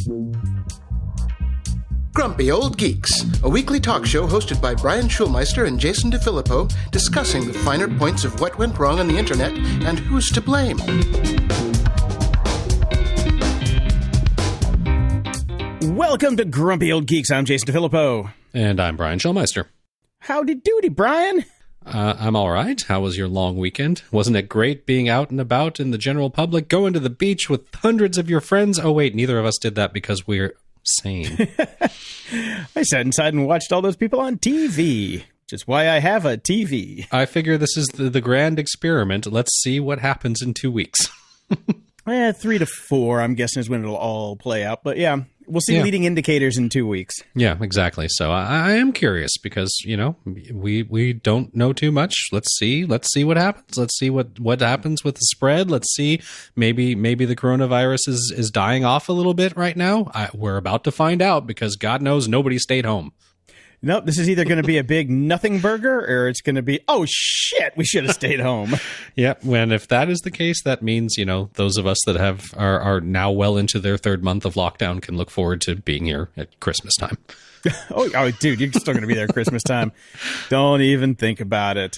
Grumpy Old Geeks, a weekly talk show hosted by Brian Schulmeister and Jason DeFilippo, discussing the finer points of what went wrong on the internet and who's to blame. Welcome to Grumpy Old Geeks. I'm Jason DeFilippo. And I'm Brian Schulmeister. Howdy doody, Brian. I'm all right. How was your long weekend? Wasn't it great being out and about in the general public, going to the beach with hundreds of your friends? Oh, wait, neither of us did that because we're sane. I sat inside and watched all those people on TV, which is why I have a TV. I figure this is the grand experiment. Let's see what happens in 2 weeks. 3 to 4, I'm guessing, is when it'll all play out. But yeah, we'll see leading indicators in 2 weeks. Yeah, exactly. So I am curious because, you know, we don't know too much. Let's see what happens. Let's see what happens with the spread. Let's see. Maybe the coronavirus is dying off a little bit right now. We're about to find out because God knows nobody stayed home. Nope, this is either going to be a big nothing burger or it's going to be, oh, shit, we should have stayed home. Yeah, and if that is the case, that means, you know, those of us that are now well into their third month of lockdown can look forward to being here at Christmas time. oh, dude, you're still going to be there at Christmas time. Don't even think about it.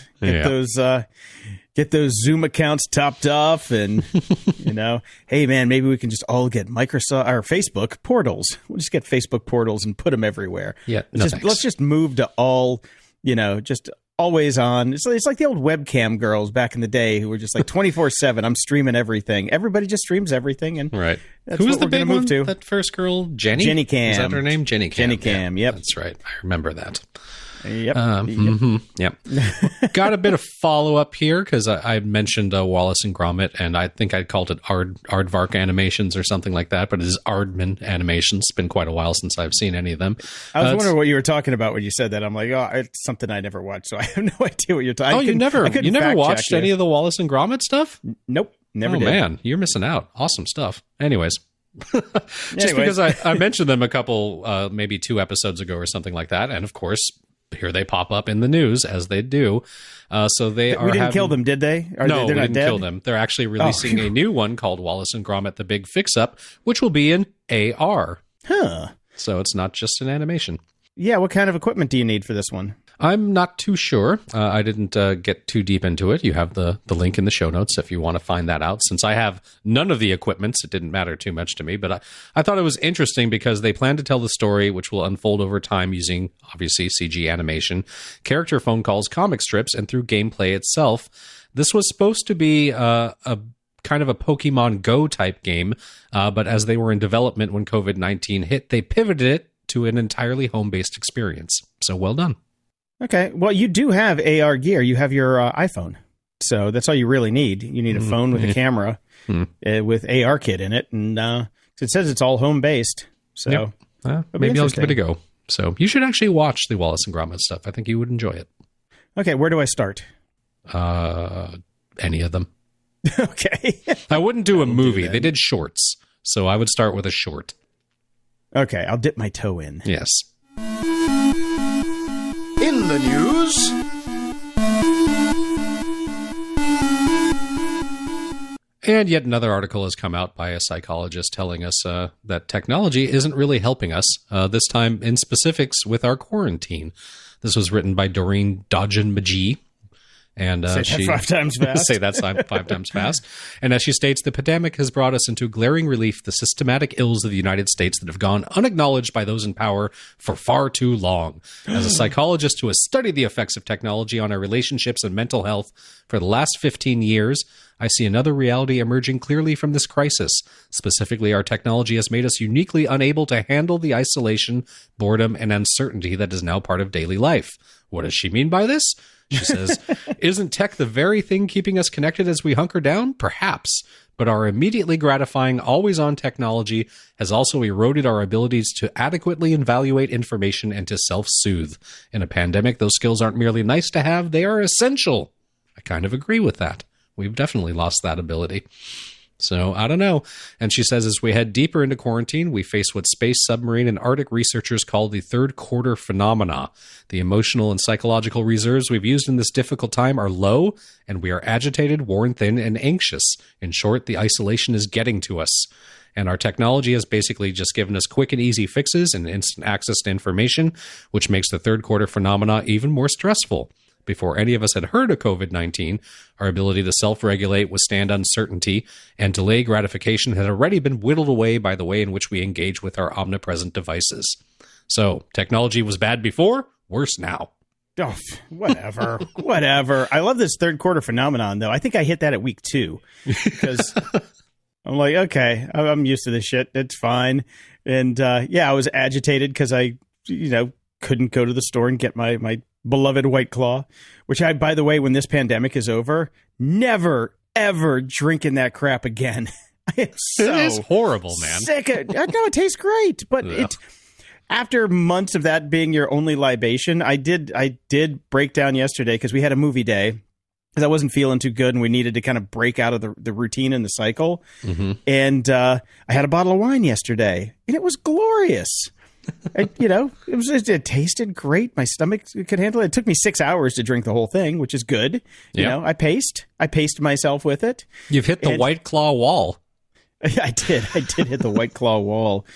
Get those Zoom accounts topped off and, you know, hey, man, maybe we can just all get Microsoft or Facebook portals. We'll just get Facebook portals and put them everywhere. Yeah, let's just move to all, you know, just always on. It's like the old webcam girls back in the day who were just like 24/7. I'm streaming everything. Everybody just streams everything. And right. That's Who was what the we're big gonna one? move to. That first girl, Jenny? Jenny Cam. Is that her name? Jenny Cam. Jenny Cam, yep. That's right. I remember that. Yep. Yep. Got a bit of follow-up here because I mentioned Wallace and Gromit, and I think I called it Aardvark Animations or something like that, but it is Aardman Animations. It's been quite a while since I've seen any of them. I was wondering what you were talking about when you said that. I'm like, oh, it's something I never watched, so I have no idea what you're talking about. Oh, you never watched any of the Wallace and Gromit stuff? Nope, never did. Oh, man, you're missing out. Awesome stuff. Anyways. Because I mentioned them a couple, maybe 2 episodes ago or something like that, and of course, here they pop up in the news as they do. So we didn't kill them, did they? No, we didn't kill them. They're actually releasing a new one called Wallace and Gromit: The Big Fix-Up, which will be in AR. Huh. So it's not just an animation. Yeah, what kind of equipment do you need for this one? I'm not too sure. I didn't get too deep into it. You have the link in the show notes if you want to find that out. Since I have none of the equipments, it didn't matter too much to me. But I thought it was interesting because they plan to tell the story, which will unfold over time using, obviously, CG animation, character phone calls, comic strips, and through gameplay itself. This was supposed to be a kind of a Pokemon Go type game, but as they were in development when COVID-19 hit, they pivoted it to an entirely home-based experience. So well done. Okay. Well, you do have AR gear. You have your iPhone. So that's all you really need. You need a phone with a camera with ARKit in it. And it says it's all home-based. So maybe I'll give it a go. So you should actually watch the Wallace and Gromit stuff. I think you would enjoy it. Okay. Where do I start? Any of them. Okay. I wouldn't do a movie. They did shorts. So I would start with a short. Okay. I'll dip my toe in. Yes. In the news, and yet another article has come out by a psychologist telling us that technology isn't really helping us, this time in specifics with our quarantine. This was written by Doreen Dodgen-Magee. And say that 5 times fast. Say that 5 times fast. And as she states, the pandemic has brought us into glaring relief the systematic ills of the United States that have gone unacknowledged by those in power for far too long. As a psychologist who has studied the effects of technology on our relationships and mental health for the last 15 years, I see another reality emerging clearly from this crisis. Specifically, our technology has made us uniquely unable to handle the isolation, boredom, and uncertainty that is now part of daily life. What does she mean by this? She says, isn't tech the very thing keeping us connected as we hunker down? Perhaps. But our immediately gratifying, always-on technology has also eroded our abilities to adequately evaluate information and to self-soothe. In a pandemic, those skills aren't merely nice to have, they are essential. I kind of agree with that. We've definitely lost that ability. So, I don't know. And she says, as we head deeper into quarantine, we face what space, submarine, and Arctic researchers call the third quarter phenomena. The emotional and psychological reserves we've used in this difficult time are low, and we are agitated, worn thin, and anxious. In short, the isolation is getting to us. And our technology has basically just given us quick and easy fixes and instant access to information, which makes the third quarter phenomena even more stressful. Before any of us had heard of COVID-19, our ability to self-regulate, withstand uncertainty, and delay gratification had already been whittled away by the way in which we engage with our omnipresent devices. So, technology was bad before, worse now. Oh, whatever. Whatever. I love this third quarter phenomenon, though. I think I hit that at week 2 because I'm like, okay, I'm used to this shit. It's fine. And I was agitated because I, couldn't go to the store and get my beloved White Claw, which I, by the way, when this pandemic is over, never, ever drinking that crap again. I am so it is horrible, man. Sick of, no, it tastes great, but after months of that being your only libation, I did break down yesterday because we had a movie day because I wasn't feeling too good and we needed to kind of break out of the routine and the cycle. Mm-hmm. And I had a bottle of wine yesterday and it was glorious. It tasted great. My stomach could handle it. It took me 6 hours to drink the whole thing, which is good. I paced myself with it. You've hit the White Claw wall. I did hit the White Claw wall.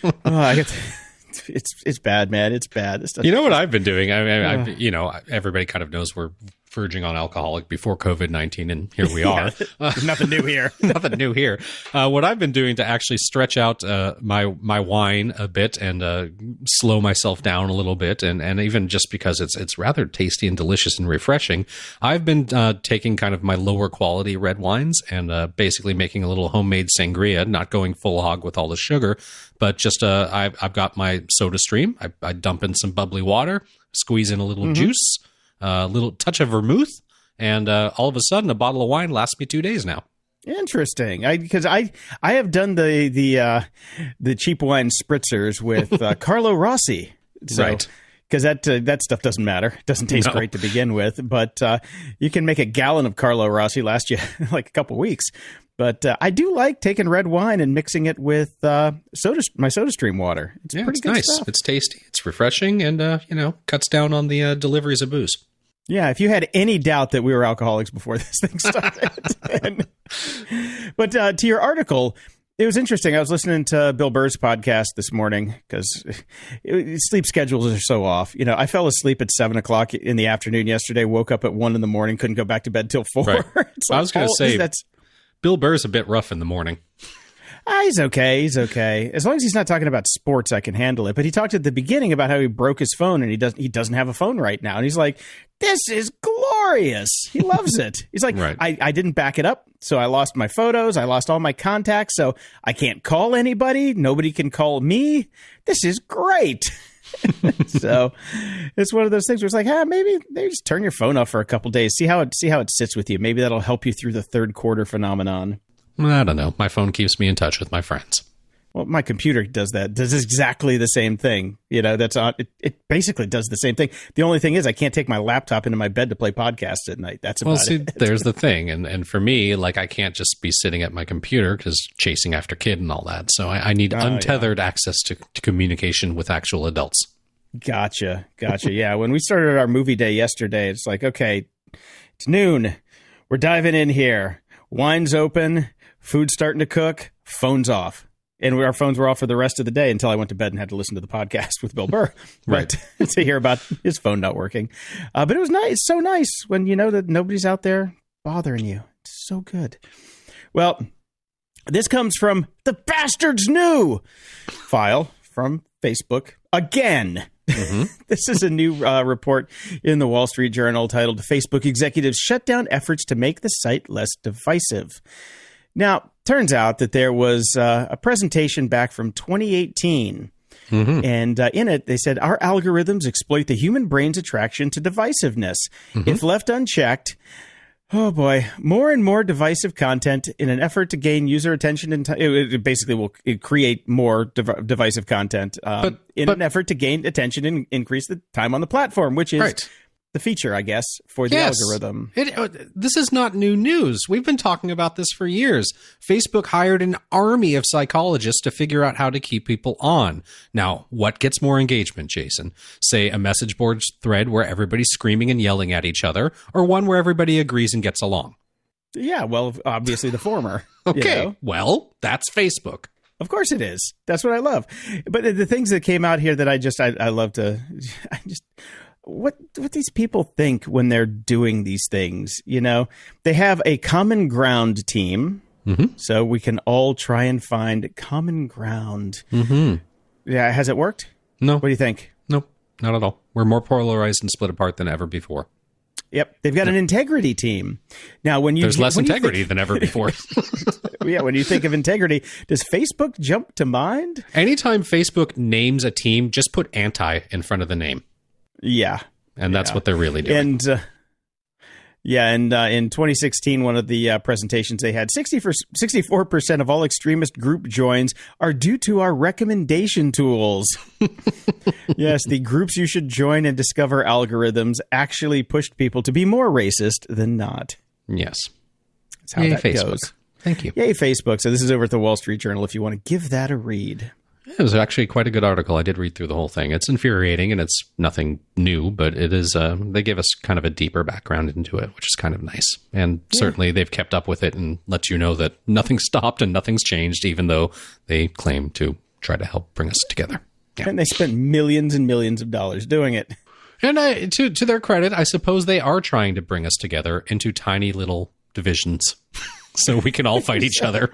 It's bad, man. It's bad. You know what I've been doing? Everybody kind of knows we're verging on alcoholic before COVID-19, and here we are. There's nothing new here. Nothing new here. What I've been doing to actually stretch out my wine a bit and slow myself down a little bit, and even just because it's rather tasty and delicious and refreshing, I've been taking kind of my lower quality red wines and basically making a little homemade sangria, not going full hog with all the sugar, but just I've got my soda stream. I dump in some bubbly water, squeeze in a little juice, a little touch of vermouth, and all of a sudden a bottle of wine lasts me 2 days now. Interesting. Because I have done the cheap wine spritzers with Carlo Rossi. So, right. Because that stuff doesn't matter. It doesn't taste great to begin with. But you can make a gallon of Carlo Rossi last you like a couple weeks. But I do like taking red wine and mixing it with my SodaStream water. It's pretty good nice stuff. It's tasty. It's refreshing, and cuts down on the deliveries of booze. Yeah, if you had any doubt that we were alcoholics before this thing started. But to your article, it was interesting. I was listening to Bill Burr's podcast this morning because sleep schedules are so off. I fell asleep at 7:00 in the afternoon yesterday, woke up at 1 in the morning, couldn't go back to bed till 4. Right. I was going to say, Bill Burr's a bit rough in the morning. He's okay. He's okay. As long as he's not talking about sports, I can handle it. But he talked at the beginning about how he broke his phone and he doesn't have a phone right now. And he's like, this is glorious. He loves it. He's like, right. I didn't back it up. So I lost my photos. I lost all my contacts. So I can't call anybody. Nobody can call me. This is great. So it's one of those things where it's like, maybe just turn your phone off for a couple days. See how it sits with you. Maybe that'll help you through the third quarter phenomenon. I don't know. My phone keeps me in touch with my friends. Well, my computer does that. Does exactly the same thing. It basically does the same thing. The only thing is I can't take my laptop into my bed to play podcasts at night. That's about it. There's the thing. And for me, like, I can't just be sitting at my computer because chasing after kid and all that. So I need untethered access to communication with actual adults. Gotcha. Yeah. When we started our movie day yesterday, it's like, okay, it's noon. We're diving in here. Wine's open. Food's starting to cook. Phone's off. And our phones were off for the rest of the day until I went to bed and had to listen to the podcast with Bill Burr. Right. To hear about his phone not working. But it was nice. It's so nice when you know that nobody's out there bothering you. It's so good. Well, this comes from the Bastards New file from Facebook again. Mm-hmm. This is a new report in the Wall Street Journal titled Facebook Executives Shut Down Efforts to Make the Site Less Divisive. Now, turns out that there was a presentation back from 2018, and in it, they said, our algorithms exploit the human brain's attraction to divisiveness. If left unchecked, oh boy, more and more divisive content in an effort to gain user attention. And it basically will create more divisive content in an effort to gain attention and increase the time on the platform, which is the feature, I guess, for the algorithm. This is not new news. We've been talking about this for years. Facebook hired an army of psychologists to figure out how to keep people on. Now, what gets more engagement, Jason? Say a message board thread where everybody's screaming and yelling at each other, or one where everybody agrees and gets along? Yeah, well, obviously the former. Okay, well, that's Facebook. Of course it is. That's what I love. But the things that came out here that I love to, what these people think when they're doing these things, you know, they have a common ground team. Mm-hmm. So we can all try and find common ground. Mm-hmm. Yeah. Has it worked? No. What do you think? Nope. Not at all. We're more polarized and split apart than ever before. Yep. They've got an integrity team. Now, there's less integrity than ever before. Yeah. When you think of integrity, does Facebook jump to mind? Anytime Facebook names a team, just put anti in front of the name. Yeah. And that's what they're really doing. And in 2016, one of the presentations they had, 64% of all extremist group joins are due to our recommendation tools. Yes, the groups you should join and discover algorithms actually pushed people to be more racist than not. Yes. That's how that Facebook goes. Thank you. Yay, Facebook. So this is over at the Wall Street Journal if you want to give that a read. It was actually quite a good article. I did read through the whole thing. It's infuriating and it's nothing new, but it is. They give us kind of a deeper background into it, which is kind of nice. And certainly they've kept up with it and let you know that nothing stopped and nothing's changed, even though they claim to try to help bring us together. Yeah. And they spent millions and millions of dollars doing it. And to their credit, I suppose they are trying to bring us together into tiny little divisions so we can all fight each other.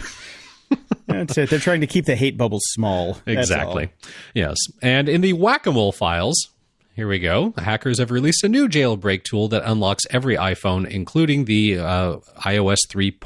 That's it. They're trying to keep the hate bubble small. Exactly. Yes. And in the Whack-A-Mole files, here we go. Hackers have released a new jailbreak tool that unlocks every iPhone, including the iOS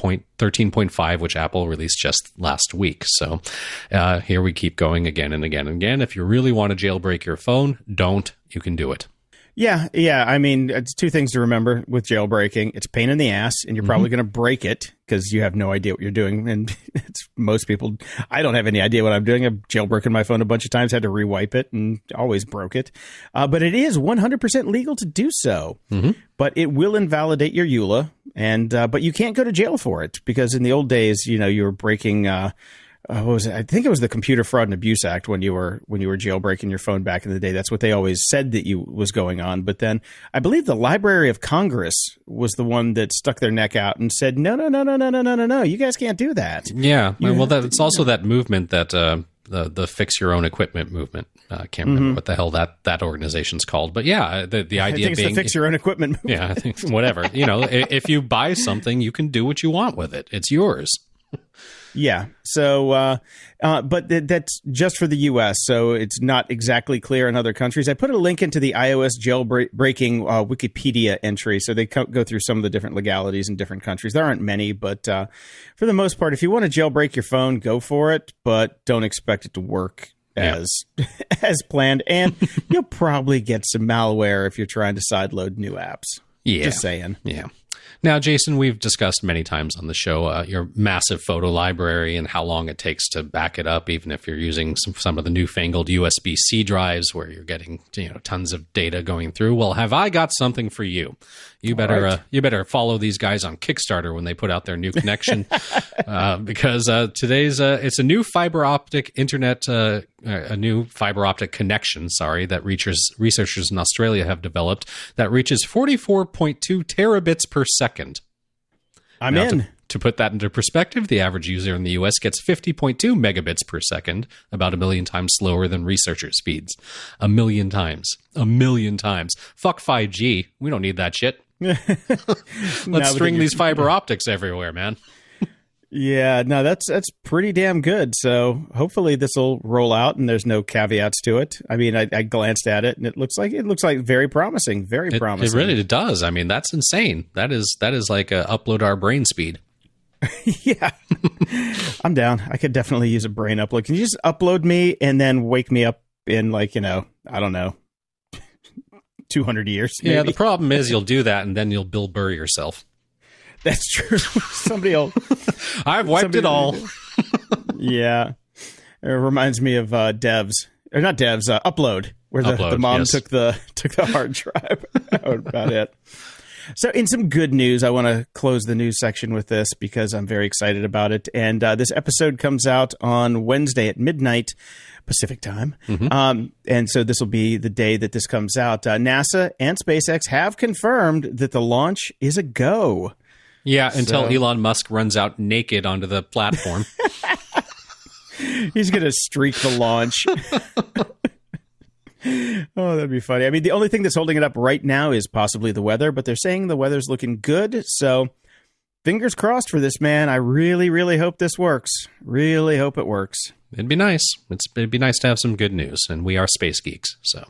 13.5, which Apple released just last week. So here we keep going again and again and again. If you really want to jailbreak your phone, don't. You can do it. Yeah. I mean, it's two things to remember with jailbreaking. It's a pain in the ass, and you're probably going to break it because you have no idea what you're doing. And it's most people, I don't have any idea what I'm doing. I've jailbroken my phone a bunch of times, had to rewipe it, and always broke it. But it is 100% legal to do so. Mm-hmm. But it will invalidate your EULA, and but you can't go to jail for it because in the old days, you know, you were breaking. What was it? I think it was the Computer Fraud and Abuse Act when you were jailbreaking your phone back in the day. That's what they always said that was going on. But then I believe the Library of Congress was the one that stuck their neck out and said, no, you guys can't do that. Yeah. It's also that movement that the Fix Your Own Equipment movement. I can't remember what the hell that organization's called. But yeah, the idea I think it's being the Fix Your Own Equipment movement. Yeah, I think whatever. You know, if you buy something, you can do what you want with it. It's yours. Yeah. So, but that's just for the U.S., so it's not exactly clear in other countries. I put a link into the iOS jailbreaking Wikipedia entry, so they go through some of the different legalities in different countries. There aren't many, but for the most part, if you want to jailbreak your phone, go for it, but don't expect it to work as planned. And you'll probably get some malware if you're trying to sideload new apps. Yeah. Just saying. Yeah. Now, Jason, we've discussed many times on the show your massive photo library and how long it takes to back it up, even if you're using some of the newfangled USB-C drives where you're getting tons of data going through. Well, have I got something for you? You better follow these guys on Kickstarter when they put out their new connection because today's it's a new fiber optic internet, a new fiber optic connection. That researchers in Australia have developed that reaches 44.2 terabits per second. I'm in. To put that into perspective, the average user in the U.S. gets 50.2 megabits per second, about 1 million times slower than researcher speeds. 1 million times. 1 million times. Fuck 5G. We don't need that shit. Let's string these fiber optics everywhere, man. Yeah, no, that's pretty damn good. So hopefully this will roll out and there's no caveats to it. I mean, I glanced at it and it looks like very promising. Very promising. It really does. I mean, that's insane. That is like upload our brain speed. Yeah, I'm down. I could definitely use a brain upload. Can you just upload me and then wake me up in I don't know, 200 years? Maybe? Yeah, the problem is you'll do that and then you'll Bill Burr yourself. That's true. Somebody will. I've wiped it all. Yeah. It reminds me of Devs. Or not Devs, Upload, where the mom took the hard drive. That was about it. So in some good news, I want to close the news section with this because I'm very excited about it. And this episode comes out on Wednesday at midnight Pacific time. Mm-hmm. And so this will be the day that this comes out. NASA and SpaceX have confirmed that the launch is a go. Yeah, until Elon Musk runs out naked onto the platform. He's going to streak the launch. Oh, that'd be funny. I mean, the only thing that's holding it up right now is possibly the weather, but they're saying the weather's looking good. So fingers crossed for this, man. I really, really hope this works. Really hope it works. It'd be nice. It'd be nice to have some good news, and we are space geeks, so.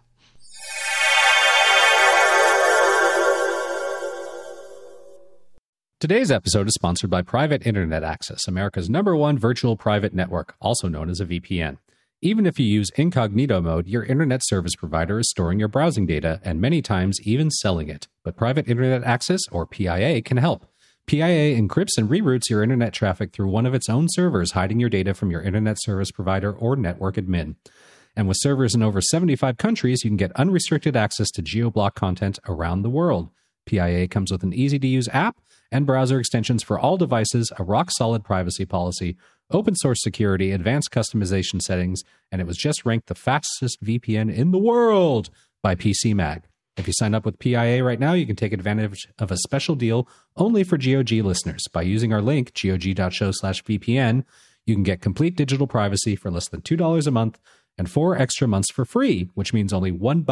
Today's episode is sponsored by Private Internet Access, America's #1 virtual private network, also known as a VPN. Even if you use incognito mode, your internet service provider is storing your browsing data and many times even selling it. But Private Internet Access, or PIA, can help. PIA encrypts and reroutes your internet traffic through one of its own servers, hiding your data from your internet service provider or network admin. And with servers in over 75 countries, you can get unrestricted access to geo-block content around the world. PIA comes with an easy-to-use app and browser extensions for all devices, a rock-solid privacy policy, open source security, advanced customization settings, and it was just ranked the fastest VPN in the world by PCMag. If you sign up with PIA right now, you can take advantage of a special deal only for GOG listeners. By using our link, gog.show/VPN, you can get complete digital privacy for less than $2 a month and 4 extra months for free, which means only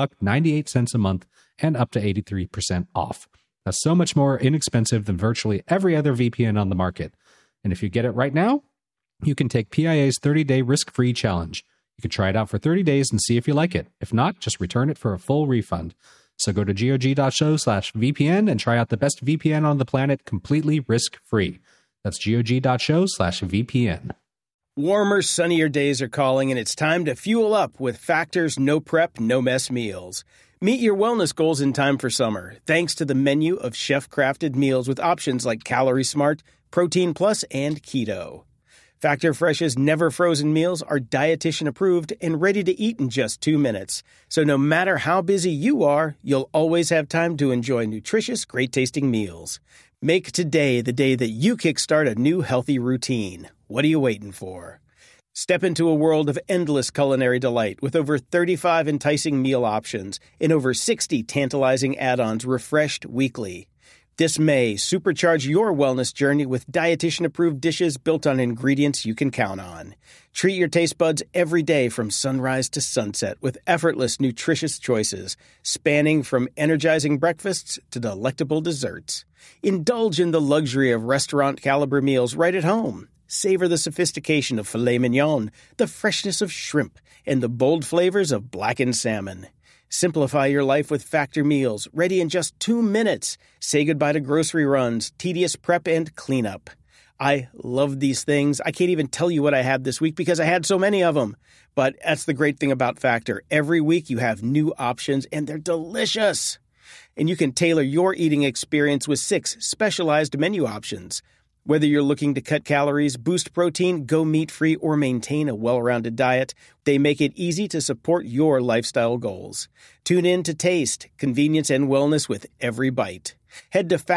$1.98 a month and up to 83% off. That's so much more inexpensive than virtually every other VPN on the market. And if you get it right now, you can take PIA's 30-day risk-free challenge. You can try it out for 30 days and see if you like it. If not, just return it for a full refund. So go to gog.show/VPN and try out the best VPN on the planet completely risk-free. That's gog.show/VPN. Warmer, sunnier days are calling, and it's time to fuel up with Factor's no prep, no mess meals. Meet your wellness goals in time for summer, thanks to the menu of chef-crafted meals with options like Calorie Smart, Protein Plus, and Keto. Factor Fresh's never-frozen meals are dietitian-approved and ready to eat in just 2 minutes. So no matter how busy you are, you'll always have time to enjoy nutritious, great-tasting meals. Make today the day that you kickstart a new healthy routine. What are you waiting for? Step into a world of endless culinary delight with over 35 enticing meal options and over 60 tantalizing add-ons refreshed weekly. This May, supercharge your wellness journey with dietitian-approved dishes built on ingredients you can count on. Treat your taste buds every day from sunrise to sunset with effortless, nutritious choices, spanning from energizing breakfasts to delectable desserts. Indulge in the luxury of restaurant-caliber meals right at home. Savor the sophistication of filet mignon, the freshness of shrimp, and the bold flavors of blackened salmon. Simplify your life with Factor meals, ready in just 2 minutes. Say goodbye to grocery runs, tedious prep, and cleanup. I love these things. I can't even tell you what I had this week because I had so many of them. But that's the great thing about Factor. Every week you have new options, and they're delicious. And you can tailor your eating experience with 6 specialized menu options. Whether you're looking to cut calories, boost protein, go meat-free, or maintain a well-rounded diet, they make it easy to support your lifestyle goals. Tune in to taste, convenience, and wellness with every bite. Head to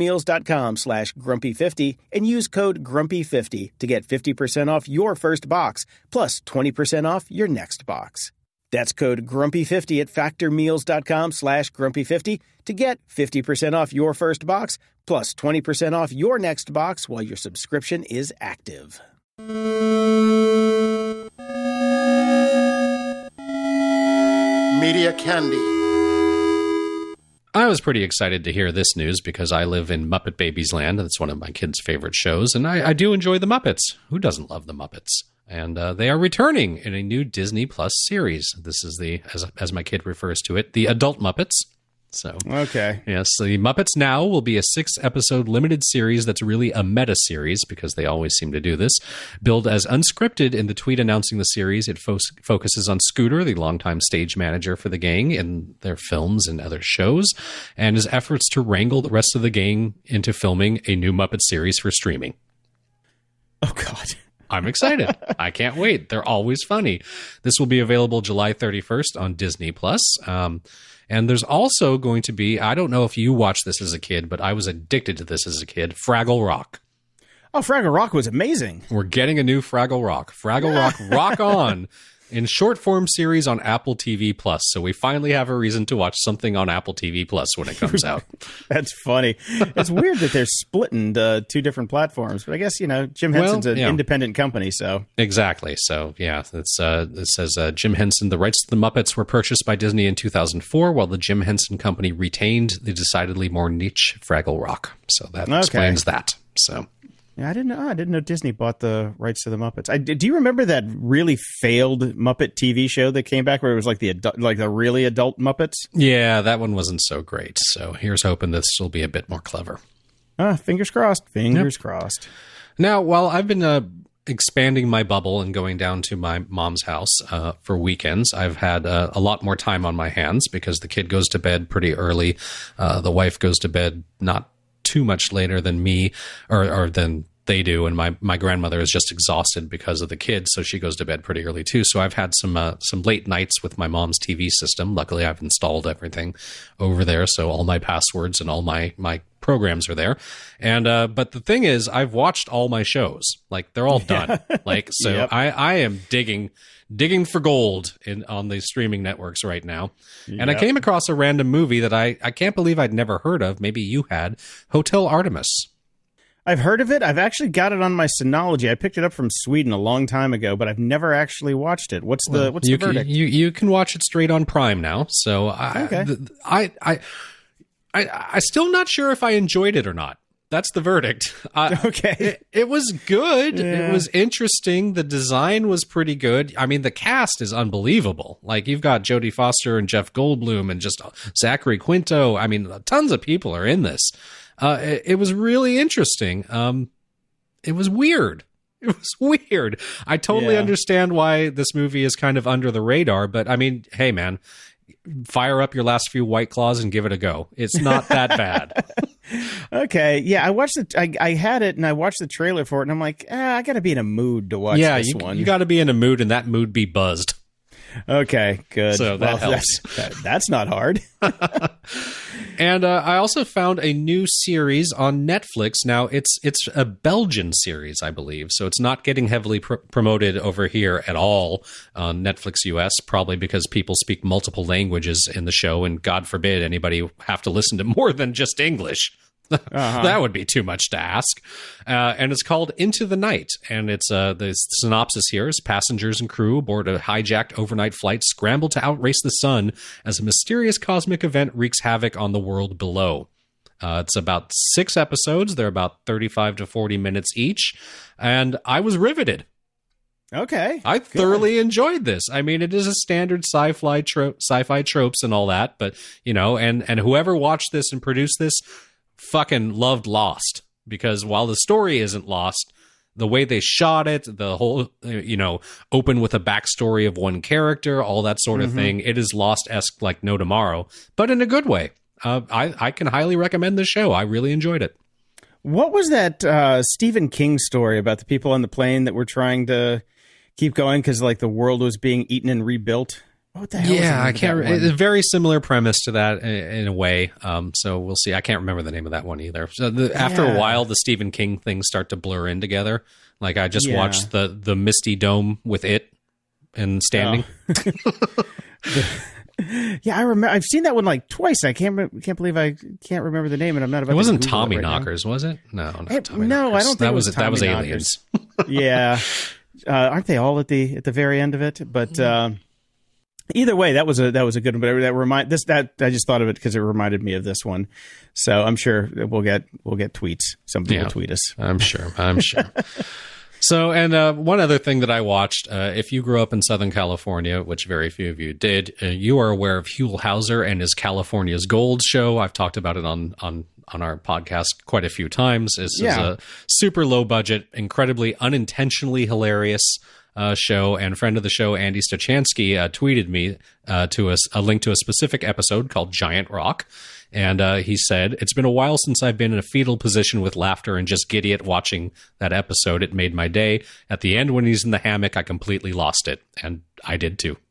factormeals.com/grumpy50 and use code grumpy50 to get 50% off your first box, plus 20% off your next box. That's code grumpy50 at factormeals.com/grumpy50 to get 50% off your first box, plus 20% off your next box while your subscription is active. Media Candy. I was pretty excited to hear this news because I live in Muppet Babies Land, and it's one of my kids' favorite shows, and I do enjoy the Muppets. Who doesn't love the Muppets? And they are returning in a new Disney Plus series. This is the, as my kid refers to it, the Adult Muppets. So, okay. Yes, the Muppets Now will be a 6-episode limited series that's really a meta series, because they always seem to do this. Billed as unscripted in the tweet announcing the series, it focuses on Scooter, the longtime stage manager for the gang in their films and other shows, and his efforts to wrangle the rest of the gang into filming a new Muppet series for streaming. Oh, God. I'm excited. I can't wait. They're always funny. This will be available July 31st on Disney+. And there's also going to be, I don't know if you watched this as a kid, but I was addicted to this as a kid, Fraggle Rock. Oh, Fraggle Rock was amazing. We're getting a new Fraggle Rock. Fraggle Rock, rock on. in short form series on Apple TV Plus. So we finally have a reason to watch something on Apple TV Plus when it comes out. That's funny. It's weird that they're splitting the two different platforms, but I guess, Jim Henson's an independent company, so. Exactly. So, yeah, it says Jim Henson, the rights to the Muppets were purchased by Disney in 2004, while the Jim Henson Company retained the decidedly more niche Fraggle Rock. So that explains that. So. Yeah, I didn't know Disney bought the rights to the Muppets. Do you remember that really failed Muppet TV show that came back where it was like the really adult Muppets? Yeah, that one wasn't so great. So here's hoping this will be a bit more clever. Fingers crossed. Fingers crossed. Now, while I've been expanding my bubble and going down to my mom's house for weekends, I've had a lot more time on my hands because the kid goes to bed pretty early. The wife goes to bed not too much later than me or than they do, and my grandmother is just exhausted because of the kids, so she goes to bed pretty early too. So I've had some late nights with my mom's TV system. Luckily, I've installed everything over there, so all my passwords and all my programs are there. And but the thing is, I've watched all my shows. Like, they're all done. So yep. I am digging for gold on the streaming networks right now. Yep. And I came across a random movie that I can't believe I'd never heard of. Maybe you had. Hotel Artemis. I've heard of it. I've actually got it on my Synology. I picked it up from Sweden a long time ago, but I've never actually watched it. What's the verdict? You can watch it straight on Prime now. So I'm still not sure if I enjoyed it or not. That's the verdict. Okay. It was good. Yeah. It was interesting. The design was pretty good. I mean, the cast is unbelievable. Like, you've got Jodie Foster and Jeff Goldblum and just Zachary Quinto. I mean, tons of people are in this. It was really interesting. It was weird. It was weird. I totally understand why this movie is kind of under the radar, but I mean, hey, man, fire up your last few White Claws and give it a go. It's not that bad. Okay. Yeah, I watched it. I had it and I watched the trailer for it and I'm like, I got to be in a mood to watch this one. You got to be in a mood and that mood be buzzed. Okay, good. So that helps. That's not hard. And I also found a new series on Netflix. Now, it's a Belgian series, I believe. So it's not getting heavily promoted over here at all on Netflix US, probably because people speak multiple languages in the show. And God forbid anybody have to listen to more than just English. That would be too much to ask. And it's called Into the Night. And it's the synopsis here is passengers and crew aboard a hijacked overnight flight scramble to outrace the sun as a mysterious cosmic event wreaks havoc on the world below. It's about 6 episodes. They're about 35 to 40 minutes each. And I was riveted. Okay. I thoroughly enjoyed this. I mean, it is a standard sci-fi tropes and all that. But, and whoever watched this and produced this fucking loved Lost, because while the story isn't lost, the way they shot it, the whole, open with a backstory of one character, all that sort of thing, it is Lost-esque like no tomorrow, but in a good way. I can highly recommend the show. I really enjoyed it. What was that Stephen King story about the people on the plane that were trying to keep going because like the world was being eaten and rebuilt? What the hell? Yeah, I can't. It's a very similar premise to that in a way. So we'll see. I can't remember the name of that one either. So after a while, the Stephen King things start to blur in together. Like I just watched the Misty Dome with it and Standing. Yeah, I remember. I've seen that one like twice. I can't believe I can't remember the name, and I'm not about. It wasn't to Google Tommy it right Knockers, now. was it? No, not Tommy no, Knockers. I don't think that was Aliens. Yeah, aren't they all at the very end of it? But. Either way, that was a good one. But I just thought of it because it reminded me of this one. So I'm sure we'll get tweets. Somebody will tweet us. I'm sure. So, and one other thing that I watched, if you grew up in Southern California, which very few of you did, you are aware of Huell Hauser and his California's Gold show. I've talked about it on our podcast quite a few times. This is a super low budget, incredibly unintentionally hilarious show, and friend of the show, Andy Stachansky, tweeted me to us a link to a specific episode called Giant Rock. And he said, "It's been a while since I've been in a fetal position with laughter and just giddy at watching that episode. It made my day. At the end, when he's in the hammock, I completely lost it." And I did too.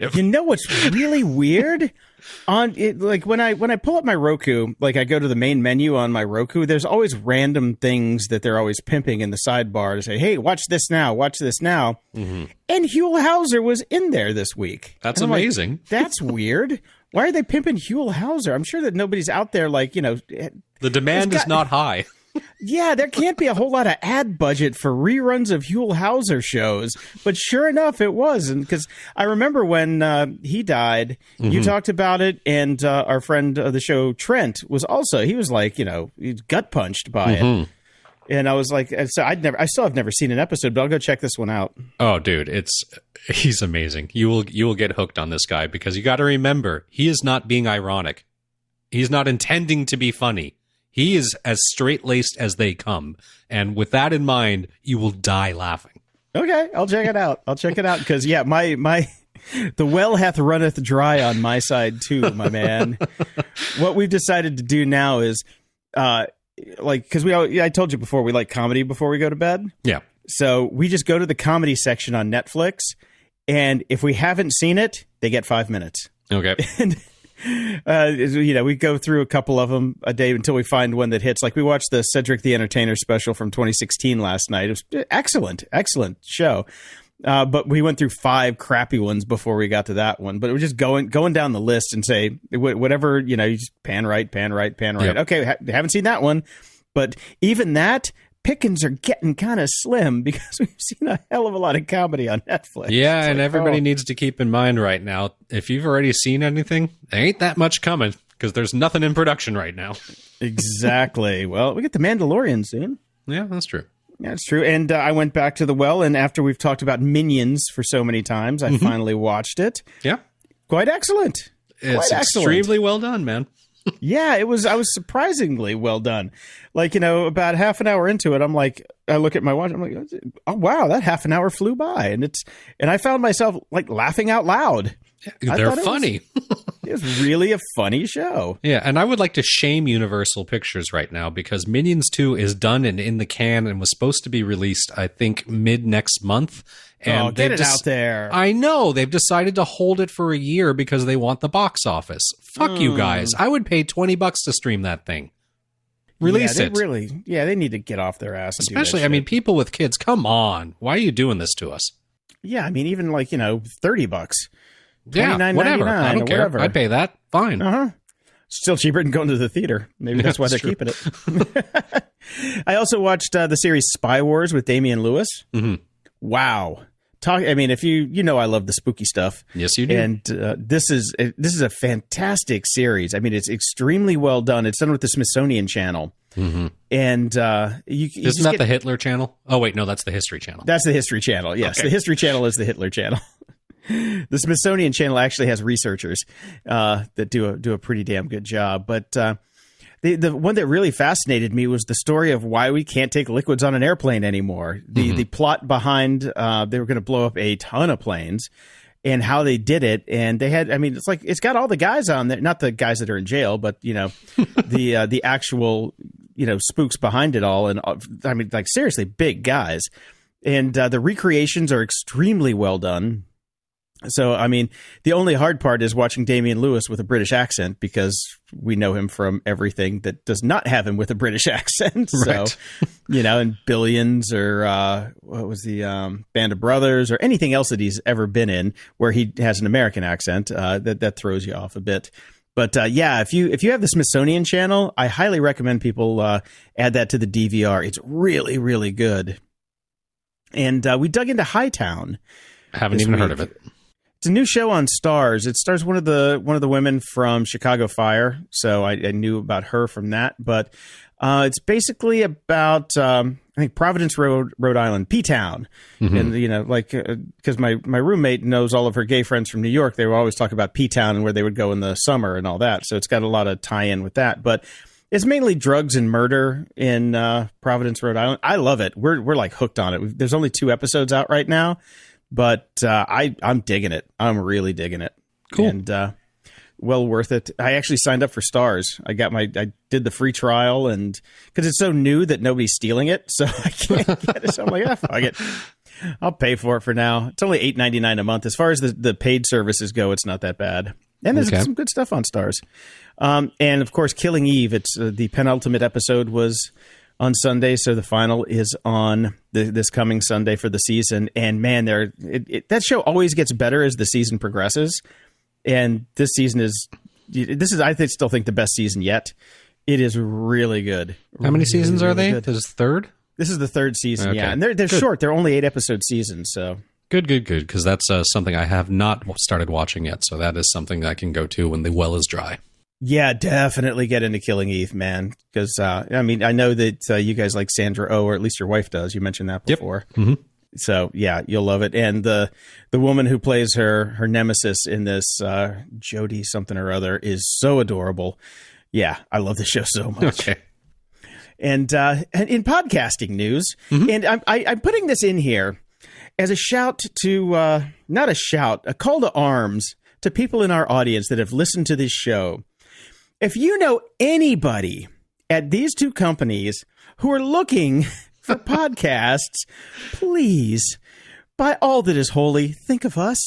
You know what's really weird? On it, like when I pull up my Roku, like I go to the main menu on my Roku, there's always random things that they're always pimping in the sidebar to say, "Hey, watch this now, watch this now." Mm-hmm. And Huell Hauser was in there this week. That's amazing. Like, that's weird. Why are they pimping Huell Hauser? I'm sure that nobody's out there like, you know. The demand is not high. Yeah, there can't be a whole lot of ad budget for reruns of Huell Hauser shows, but sure enough, it was. And because I remember when he died, you talked about it, and our friend of the show, Trent, he was like, you know, gut punched by it. And I was like, so I still have never seen an episode, but I'll go check this one out. Oh, dude, he's amazing. You will get hooked on this guy because you got to remember, he is not being ironic. He's not intending to be funny. He is as straight-laced as they come. And with that in mind, you will die laughing. Okay, I'll check it out. Because, yeah, the well hath runneth dry on my side, too, my man. What we've decided to do now is, because I told you before, we like comedy before we go to bed. Yeah. So we just go to the comedy section on Netflix, and if we haven't seen it, they get 5 minutes. Okay. And we go through a couple of them a day until we find one that hits. Like we watched the Cedric the Entertainer special from 2016 last night. It was excellent show. But we went through 5 crappy ones before we got to that one. But we're just going down the list and say whatever, you know, you just pan right. Yep. Okay, haven't seen that one. But even that, pickings are getting kind of slim because we've seen a hell of a lot of comedy on Netflix. Yeah, it's and everybody needs to keep in mind right now, if you've already seen anything, there ain't that much coming because there's nothing in production right now. Exactly. Well, we get The Mandalorian soon. Yeah, that's true. Yeah, it's true. And I went back to the well, and after we've talked about Minions for so many times, I finally watched it. Yeah. Quite excellent. It's extremely well done, man. Yeah, I was surprisingly well done. Like, you know, about half an hour into it, I look at my watch, I'm like, oh wow, that half an hour flew by, and I found myself like laughing out loud. Yeah, they're funny. It was really a funny show. Yeah, and I would like to shame Universal Pictures right now because Minions 2 is done and in the can and was supposed to be released, I think, mid next month. And get it out there. I know. They've decided to hold it for a year because they want the box office. Fuck you guys. I would pay $20 to stream that thing. Release it. They need to get off their ass. And Especially, do that shit. I mean, people with kids, come on. Why are you doing this to us? Yeah, I mean, even like, you know, $30. Yeah, whatever. I don't care. Whatever. I'd pay that. Fine. Still cheaper than going to the theater. Maybe that's why they're keeping it. I also watched the series Spy Wars with Damian Lewis. Mm-hmm. Wow. I mean, if you know, I love the spooky stuff. Yes, you do. And this is a fantastic series. I mean, it's extremely well done. It's done with the Smithsonian Channel. Mm-hmm. And isn't that the Hitler Channel? Oh wait, no, that's the History Channel. That's the History Channel. Yes, okay. The History Channel is the Hitler Channel. The Smithsonian Channel actually has researchers that do a pretty damn good job. But the one that really fascinated me was the story of why we can't take liquids on an airplane anymore. The plot behind they were going to blow up a ton of planes and how they did it. And they had, I mean, it's like it's got all the guys on there, not the guys that are in jail, but you know, the actual, you know, spooks behind it all. And I mean, like seriously, big guys. And the recreations are extremely well done. So, I mean, the only hard part is watching Damian Lewis with a British accent because we know him from everything that does not have him with a British accent. Right. So, you know, in Billions or what was the Band of Brothers or anything else that he's ever been in where he has an American accent, that throws you off a bit. But yeah, if you have the Smithsonian Channel, I highly recommend people add that to the DVR. It's really, really good. And we dug into Hightown. I haven't even heard of it. It's a new show on Starz. It stars one of the women from Chicago Fire, so I knew about her from that. But it's basically about I think Providence, Rhode Island, P-Town, and you know, like because my roommate knows all of her gay friends from New York. They would always talk about P-Town and where they would go in the summer and all that. So it's got a lot of tie-in with that, but. It's mainly drugs and murder in Providence, Rhode Island. I love it. We're like hooked on it. There's only 2 episodes out right now, but I'm digging it. I'm really digging it. Cool. And well worth it. I actually signed up for Starz. I did the free trial, and because it's so new that nobody's stealing it, so I can't get it. So I'm like, fuck it. I'll pay for it for now. It's only $8.99 a month. As far as the paid services go, it's not that bad. And there's some good stuff on Stars. And, of course, Killing Eve. It's the penultimate episode was on Sunday, so the final is on this coming Sunday for the season. And, man, that show always gets better as the season progresses. And this season is I still think the best season yet. It is really good. How many seasons are they? This is third? This is the third season, yeah. And they're short. They're only 8-episode seasons, so... Good, because that's something I have not started watching yet, so that is something I can go to when the well is dry. Yeah, definitely get into Killing Eve, man, because, I know that you guys like Sandra Oh, or at least your wife does. You mentioned that before. Yep. Mm-hmm. So, yeah, you'll love it. And the woman who plays her nemesis in this, Jodie something or other, is so adorable. Yeah, I love the show so much. Okay. And in podcasting news, and I'm putting this in here as a shout to, not a shout, a call to arms to people in our audience that have listened to this show. If you know anybody at these two companies who are looking for podcasts, please, by all that is holy, think of us.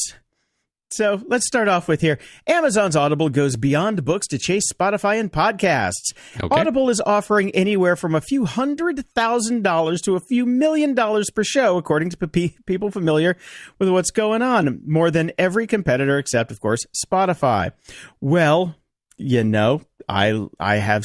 So let's start off with here. Amazon's Audible goes beyond books to chase Spotify and podcasts. Okay. Audible is offering anywhere from a few $100,000 to a few $1 million per show, according to people familiar with what's going on. More than every competitor except, of course, Spotify. Well, you know, I have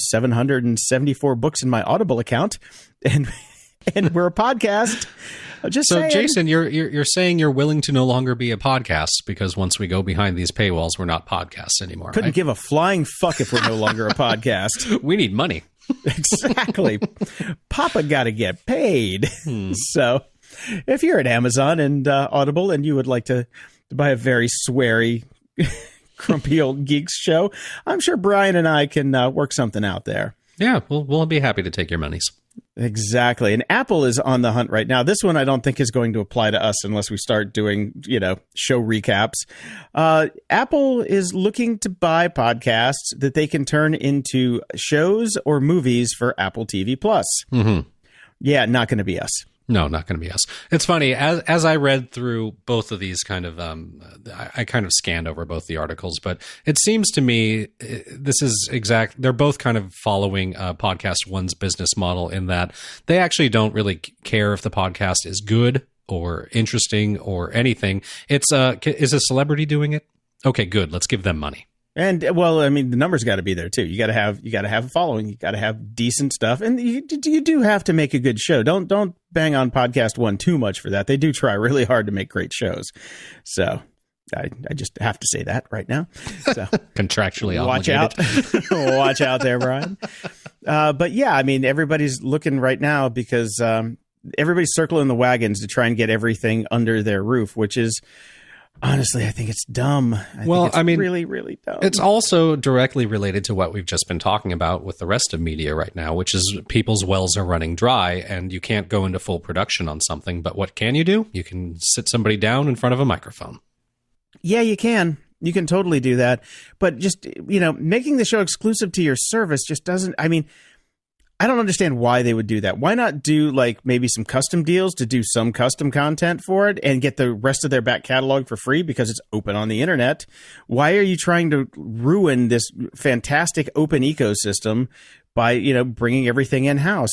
774 books in my Audible account, and we're a podcast. Just so, saying. Jason, you're saying you're willing to no longer be a podcast because once we go behind these paywalls, we're not podcasts anymore. Couldn't give a flying fuck if we're no longer a podcast. We need money. Exactly. Papa got to get paid. So, if you're at Amazon and Audible and you would like to buy a very sweary, Grumpy Old Geeks show, I'm sure Brian and I can work something out there. Yeah, we'll be happy to take your monies. Exactly. And Apple is on the hunt right now. This one I don't think is going to apply to us unless we start doing, show recaps. Apple is looking to buy podcasts that they can turn into shows or movies for Apple TV Plus. Mm-hmm. Yeah, not going to be us. No, not going to be us. It's funny, as I read through both of these kind of, I kind of scanned over both the articles, but it seems to me this is they're both kind of following Podcast One's business model in that they actually don't really care if the podcast is good or interesting or anything. It's, is a celebrity doing it? Okay, good. Let's give them money. And well, I mean, the numbers got to be there too. You got to have a following. You got to have decent stuff, and you do have to make a good show. Don't bang on Podcast One too much for that. They do try really hard to make great shows. So I just have to say that right now. So contractually obligated. Watch out there, Brian. But yeah, I mean, everybody's looking right now because everybody's circling the wagons to try and get everything under their roof, which is. Honestly, I think it's dumb. I mean, really, really dumb. It's also directly related to what we've just been talking about with the rest of media right now, which is people's wells are running dry and you can't go into full production on something. But what can you do? You can sit somebody down in front of a microphone. Yeah, you can. You can totally do that. But just, making the show exclusive to your service just doesn't, I don't understand why they would do that. Why not do maybe some custom deals to do some custom content for it and get the rest of their back catalog for free because it's open on the internet? Why are you trying to ruin this fantastic open ecosystem by, bringing everything in house?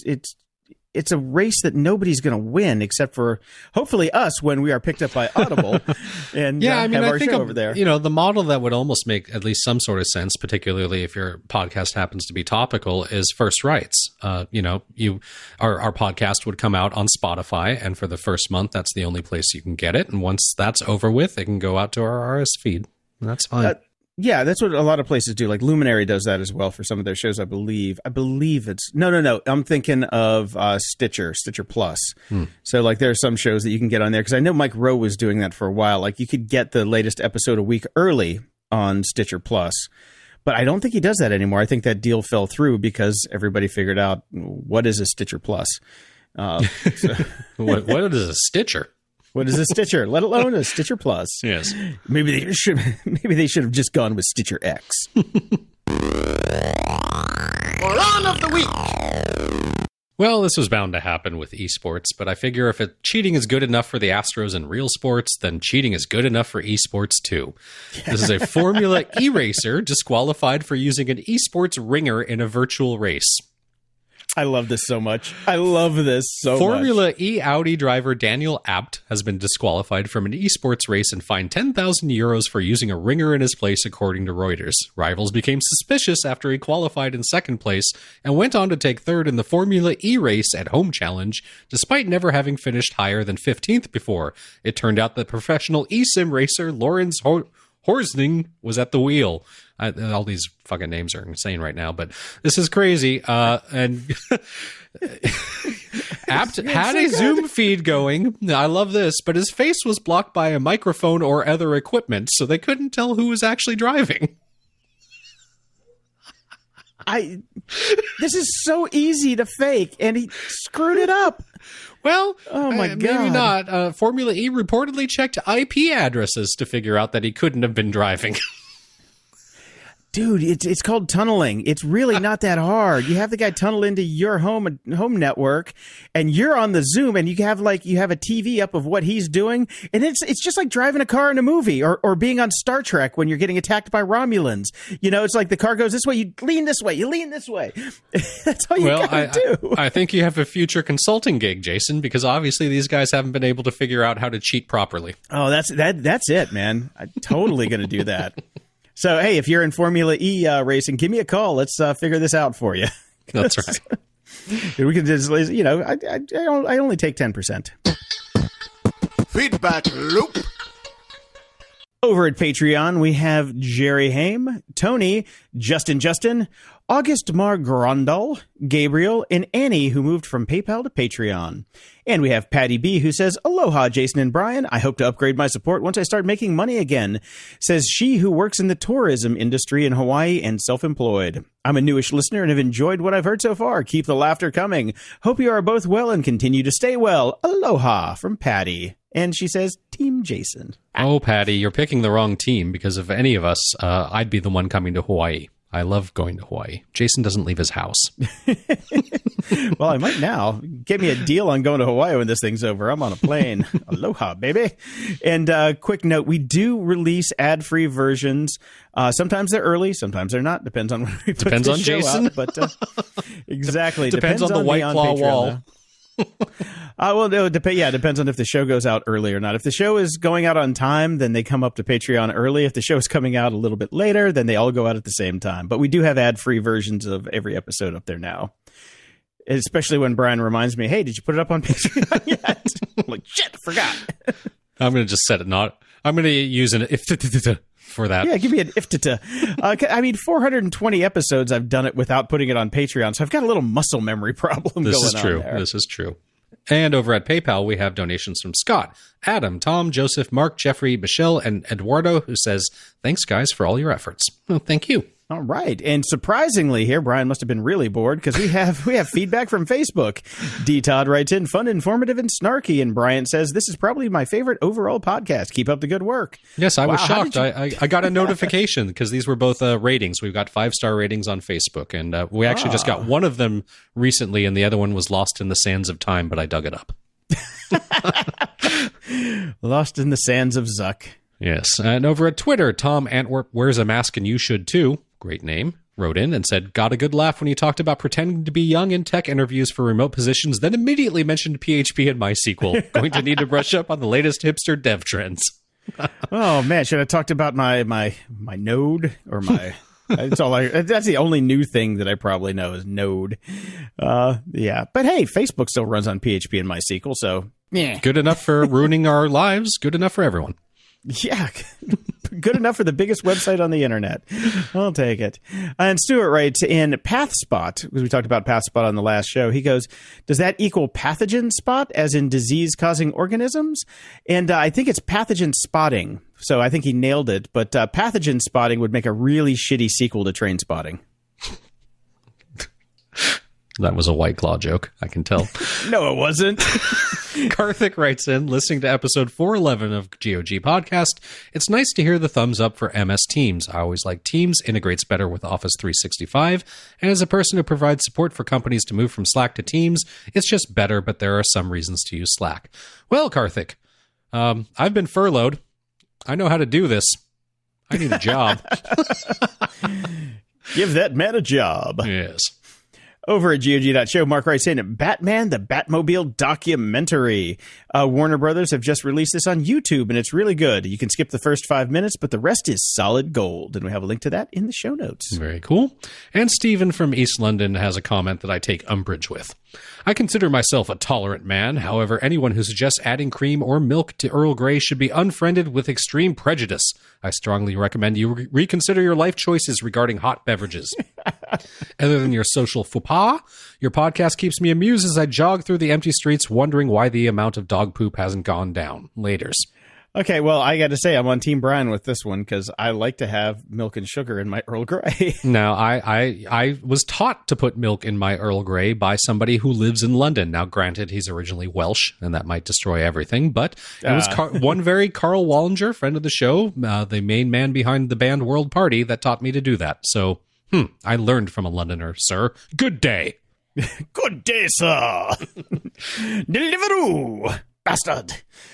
It's a race that nobody's going to win except for hopefully us when we are picked up by Audible and have our show over there. The model that would almost make at least some sort of sense, particularly if your podcast happens to be topical, is first rights. Our podcast would come out on Spotify, and for the first month, that's the only place you can get it. And once that's over with, it can go out to our RSS feed. And that's fine. Yeah, that's what a lot of places do. Like Luminary does that as well for some of their shows, I believe. I believe it's... No. I'm thinking of Stitcher Plus. So, there are some shows that you can get on there. Because I know Mike Rowe was doing that for a while. You could get the latest episode a week early on Stitcher Plus. But I don't think he does that anymore. I think that deal fell through because everybody figured out what is a Stitcher Plus. What is a Stitcher? What is a Stitcher? Let alone a Stitcher Plus. Yes. Maybe they should have just gone with Stitcher X. Moron of the week. Well, this was bound to happen with esports, but I figure if cheating is good enough for the Astros in real sports, then cheating is good enough for esports too. This is a Formula E racer disqualified for using an esports ringer in a virtual race. I love this so much. I love this so much. Formula E Audi driver Daniel Abt has been disqualified from an esports race and fined 10,000 euros for using a ringer in his place, according to Reuters. Rivals became suspicious after he qualified in second place and went on to take third in the Formula E race at Home Challenge, despite never having finished higher than 15th before. It turned out that professional eSIM racer Lorenz Horsning was at the wheel. All these fucking names are insane right now, but this is crazy. And Abt had a Zoom feed going. I love this, but his face was blocked by a microphone or other equipment, so they couldn't tell who was actually driving. This is so easy to fake, and he screwed it up. Well, oh my God. Maybe not. Formula E reportedly checked IP addresses to figure out that he couldn't have been driving. Dude, it's called tunneling. It's really not that hard. You have the guy tunnel into your home network, and you're on the Zoom, and you have a TV up of what he's doing, and it's just like driving a car in a movie or being on Star Trek when you're getting attacked by Romulans. You know, it's like the car goes this way, you lean this way, you lean this way. That's all you gotta do. I think you have a future consulting gig, Jason, because obviously these guys haven't been able to figure out how to cheat properly. Oh, that's it, man. I'm totally gonna do that. So, hey, if you're in Formula E racing, give me a call. Let's figure this out for you. That's right. We can just, I only take 10%. Feedback loop. Over at Patreon, we have Jerry Haim, Tony, Justin, August Margrandal, Gabriel, and Annie, who moved from PayPal to Patreon. And we have Patty B, who says, Aloha, Jason and Brian. I hope to upgrade my support once I start making money again. Says she who works in the tourism industry in Hawaii and self-employed. I'm a newish listener and have enjoyed what I've heard so far. Keep the laughter coming. Hope you are both well and continue to stay well. Aloha from Patty. And she says, Team Jason. Oh, Patty, you're picking the wrong team because if any of us, I'd be the one coming to Hawaii. I love going to Hawaii. Jason doesn't leave his house. Well, I might now. Get me a deal on going to Hawaii when this thing's over. I'm on a plane. Aloha, baby. And quick note, we do release ad-free versions. Sometimes they're early, sometimes they're not. Depends on when we put Depends on Jason. Out, but exactly. Depends on the White Claw wall. Well, no, depends on if the show goes out early or not. If the show is going out on time, then they come up to Patreon early. If the show is coming out a little bit later, then they all go out at the same time. But we do have ad-free versions of every episode up there now. Especially when Brian reminds me, hey, did you put it up on Patreon yet? I'm like, shit, I forgot. I'm going to just set it not. I'm going to use an if for that. Yeah, give me an if-ta-ta. 420 episodes I've done it without putting it on Patreon, so I've got a little muscle memory problem going on there. This is true. And over at PayPal, we have donations from Scott, Adam, Tom, Joseph, Mark, Jeffrey, Michelle, and Eduardo, who says, thanks, guys, for all your efforts. Well, thank you. All right. And surprisingly here, Brian must have been really bored because we have feedback from Facebook. D. Todd writes in, fun, informative, and snarky. And Brian says, this is probably my favorite overall podcast. Keep up the good work. Yes, I was shocked. I got a notification because these were both ratings. We've got 5-star ratings on Facebook. And we actually just got one of them recently, and the other one was lost in the sands of time, but I dug it up. Lost in the sands of Zuck. Yes. And over at Twitter, Tom Antwerp wears a mask and you should too. Great name. Wrote in and said, got a good laugh when you talked about pretending to be young in tech interviews for remote positions, then immediately mentioned PHP and MySQL. Going to need to brush up on the latest hipster dev trends. Oh, man. Should I talked about my Node or my... That's the only new thing that I probably know is Node. Yeah. But hey, Facebook still runs on PHP and MySQL, so... Yeah. Good enough for ruining our lives. Good enough for everyone. Yeah, good enough for the biggest website on the internet. I'll take it. And Stuart writes in PathSpot, because we talked about PathSpot on the last show. He goes, does that equal pathogen spot, as in disease-causing organisms? And I think it's pathogen spotting. So I think he nailed it. But pathogen spotting would make a really shitty sequel to Train Spotting. That was a White Claw joke, I can tell. No, it wasn't. Karthik writes in, listening to episode 411 of GOG Podcast, it's nice to hear the thumbs up for MS Teams. I always like Teams, integrates better with Office 365, and as a person who provides support for companies to move from Slack to Teams, it's just better, but there are some reasons to use Slack. Well, Karthik, I've been furloughed. I know how to do this. I need a job. Give that man a job. Yes. Over at GOG.show, Mark writes in, Batman, the Batmobile documentary. Warner Brothers have just released this on YouTube, and it's really good. You can skip the first 5 minutes, but the rest is solid gold. And we have a link to that in the show notes. Very cool. And Stephen from East London has a comment that I take umbrage with. I consider myself a tolerant man. However, anyone who suggests adding cream or milk to Earl Grey should be unfriended with extreme prejudice. I strongly recommend you reconsider your life choices regarding hot beverages. Other than your social faux pas, your podcast keeps me amused as I jog through the empty streets wondering why the amount of dog poop hasn't gone down. Laters. Okay, well, I got to say, I'm on Team Brian with this one because I like to have milk and sugar in my Earl Grey. Now, I was taught to put milk in my Earl Grey by somebody who lives in London. Now, granted, he's originally Welsh, and that might destroy everything, but it was one very Carl Wallinger, friend of the show, the main man behind the band World Party, that taught me to do that. So, I learned from a Londoner, sir. Good day. Good day, sir. Deliveroo, bastard.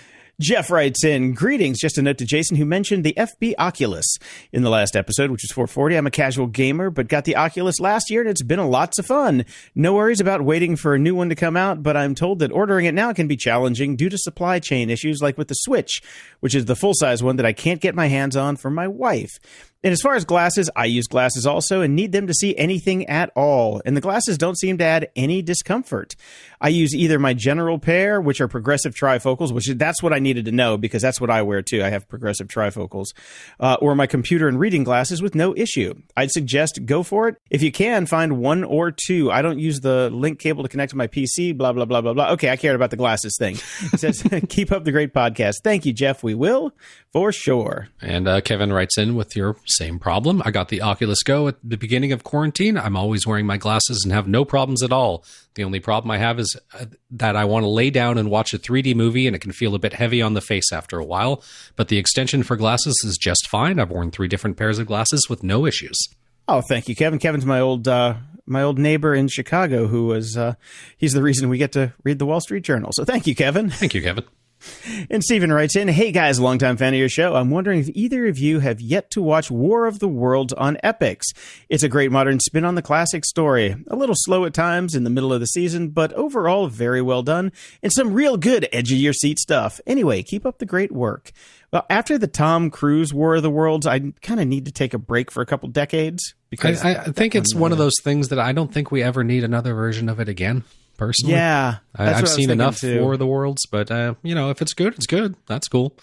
Jeff writes in, greetings, just a note to Jason who mentioned the FB Oculus in the last episode, which was 440. I'm a casual gamer, but got the Oculus last year, and it's been lots of fun. No worries about waiting for a new one to come out, but I'm told that ordering it now can be challenging due to supply chain issues like with the Switch, which is the full-size one that I can't get my hands on for my wife. And as far as glasses, I use glasses also and need them to see anything at all. And the glasses don't seem to add any discomfort. I use either my general pair, which are progressive trifocals, which that's what I needed to know because that's what I wear too. I have progressive trifocals, or my computer and reading glasses with no issue. I'd suggest go for it. If you can, find one or two. I don't use the link cable to connect to my PC, blah, blah, blah, blah, blah. Okay, I cared about the glasses thing. It says, keep up the great podcast. Thank you, Jeff. We will, for sure. And Kevin writes in with your same problem. I got the Oculus Go at the beginning of quarantine. I'm always wearing my glasses and have no problems at all. The only problem I have is that I want to lay down and watch a 3D movie and it can feel a bit heavy on the face after a while. But the extension for glasses is just fine. I've worn 3 different pairs of glasses with no issues. Oh, thank you, Kevin. Kevin's my old neighbor in Chicago who was, he's the reason we get to read the Wall Street Journal. So thank you, Kevin. Thank you, Kevin. And Stephen writes in, hey guys, longtime fan of your show. I'm wondering if either of you have yet to watch War of the Worlds on Epix. It's a great modern spin on the classic story. A little slow at times in the middle of the season, but overall very well done and some real good edge of your seat stuff. Anyway, keep up the great work. Well, after the Tom Cruise War of the Worlds, I kind of need to take a break for a couple decades. Because I think it's one of those things that I don't think we ever need another version of it again. Personally, yeah, I've seen enough for the Worlds, but if it's good, it's good. That's cool.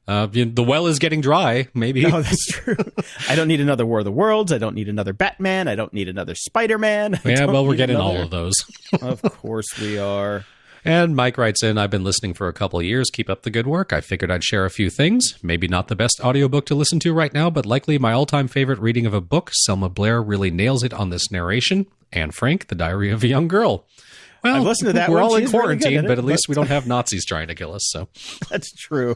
The well is getting dry. Maybe. Oh, that's true. I don't need another War of the Worlds. I don't need another Batman. I don't need another Spider-Man. Yeah, well, we're getting all of those. Of course we are. And Mike writes in, I've been listening for a couple of years. Keep up the good work. I figured I'd share a few things. Maybe not the best audiobook to listen to right now, but likely my all-time favorite reading of a book. Selma Blair really nails it on this narration. Anne Frank, The Diary of a Young Girl. Well, I've listened to that. We're one. all in She's quarantine, really but at least we don't have Nazis trying to kill us. So that's true.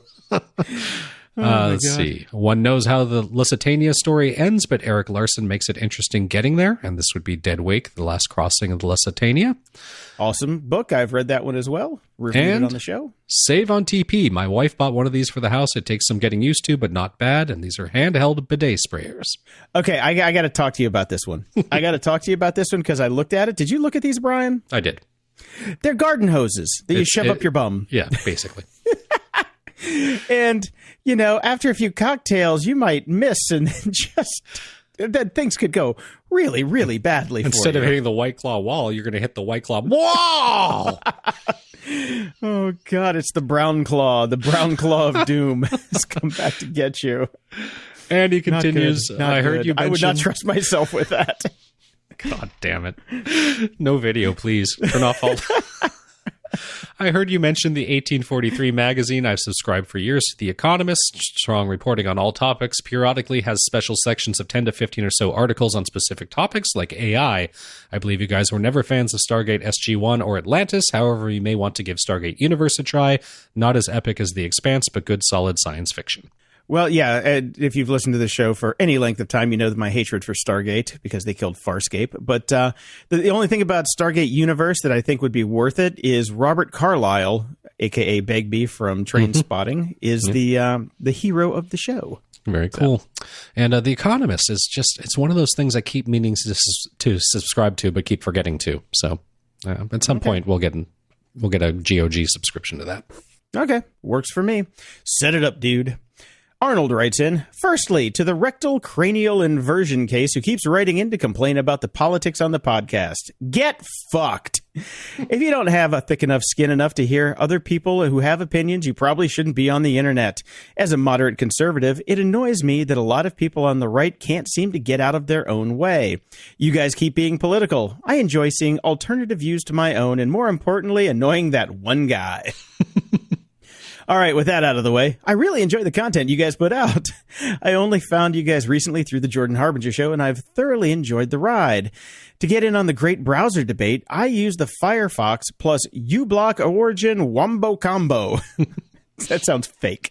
Let's see. One knows how the Lusitania story ends, but Eric Larson makes it interesting getting there. And this would be Dead Wake, The Last Crossing of the Lusitania. Awesome book. I've read that one as well. Reviewed it on the show. Save on TP. My wife bought one of these for the house. It takes some getting used to, but not bad. And these are handheld bidet sprayers. Okay, I got to talk to you about this one. I got to talk to you about this one because I looked at it. Did you look at these, Brian? I did. They're garden hoses that you shove up your bum. Yeah, basically. And, after a few cocktails, you might miss and then things could go really, really badly for you. Instead of hitting the White Claw wall, you're going to hit the White Claw wall! Oh, God, it's the Brown Claw. The Brown Claw of Doom has come back to get you. And he continues, I heard you mention... I would not trust myself with that. God damn it. No video, please. Turn off all... I heard you mention the 1843 magazine. I've subscribed for years to The Economist. Strong reporting on all topics. Periodically has special sections of 10 to 15 or so articles on specific topics like AI. I believe you guys were never fans of Stargate SG-1 or Atlantis. However, you may want to give Stargate Universe a try. Not as epic as The Expanse, but good solid science fiction. Well, yeah, if you've listened to the show for any length of time, you know my hatred for Stargate because they killed Farscape. But the only thing about Stargate Universe that I think would be worth it is Robert Carlyle, a.k.a. Begbie from Train Spotting, is the hero of the show. Very cool. And The Economist is just, it's one of those things I keep meaning to subscribe to, but keep forgetting to. So at some point, we'll get a GOG subscription to that. Okay, works for me. Set it up, dude. Arnold writes in, firstly, to the rectal cranial inversion case who keeps writing in to complain about the politics on the podcast. Get fucked. If you don't have a thick enough skin enough to hear other people who have opinions, you probably shouldn't be on the internet. As a moderate conservative, it annoys me that a lot of people on the right can't seem to get out of their own way. You guys keep being political. I enjoy seeing alternative views to my own, and more importantly, annoying that one guy. All right, with that out of the way, I really enjoy the content you guys put out. I only found you guys recently through the Jordan Harbinger show, and I've thoroughly enjoyed the ride. To get in on the great browser debate, I use the Firefox plus uBlock Origin Wombo Combo. That sounds fake.